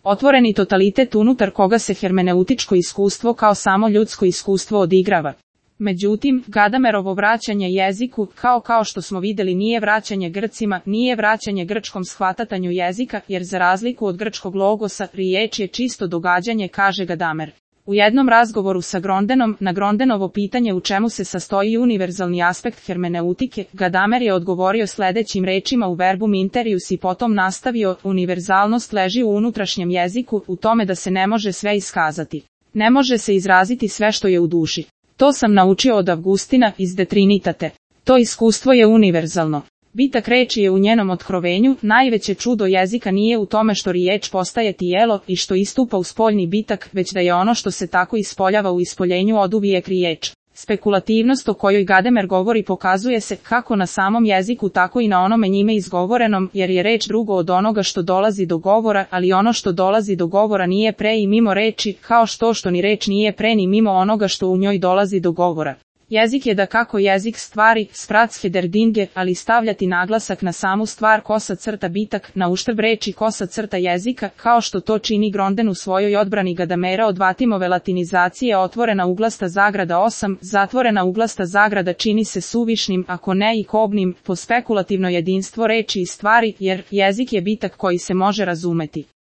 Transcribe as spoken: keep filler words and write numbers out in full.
otvoreni totalitet unutar koga se hermeneutičko iskustvo kao samo ljudsko iskustvo odigrava. Međutim, Gadamerovo vraćanje jeziku, kao kao što smo vidjeli, nije vraćanje Grcima, nije vraćanje grčkom shvatatanju jezika, jer za razliku od grčkog logosa, riječ je čisto događanje, kaže Gadamer. U jednom razgovoru sa Grondenom, na Grondenovo pitanje u čemu se sastoji univerzalni aspekt hermeneutike, Gadamer je odgovorio sljedećim rečima u verbum interius i potom nastavio: univerzalnost leži u unutrašnjem jeziku, u tome da se ne može sve iskazati. Ne može se izraziti sve što je u duši. To sam naučio od Avgustina iz De Trinitate. To iskustvo je univerzalno. Bitak reči je u njenom otkrovenju, najveće čudo jezika nije u tome što riječ postaje tijelo i što istupa u spoljni bitak, već da je ono što se tako ispoljava u ispoljenju oduvijek riječ. Spekulativnost o kojoj Gadamer govori pokazuje se kako na samom jeziku tako i na onome njime izgovorenom, jer je reč drugo od onoga što dolazi do govora, ali ono što dolazi do govora nije pre i mimo reči, kao što što ni reč nije pre ni mimo onoga što u njoj dolazi do govora. Jezik je dakako jezik stvari, Spratzfederdinge, ali stavljati naglasak na samu stvar kosa crta bitak, na uštrb reči kosa crta jezika, kao što to čini Gronden u svojoj odbrani Gadamera od Vatimove latinizacije otvorena uglasta zagrada osam, zatvorena uglasta zagrada čini se suvišnim, ako ne i kobnim, po spekulativno jedinstvo reči i stvari, jer jezik je bitak koji se može razumeti.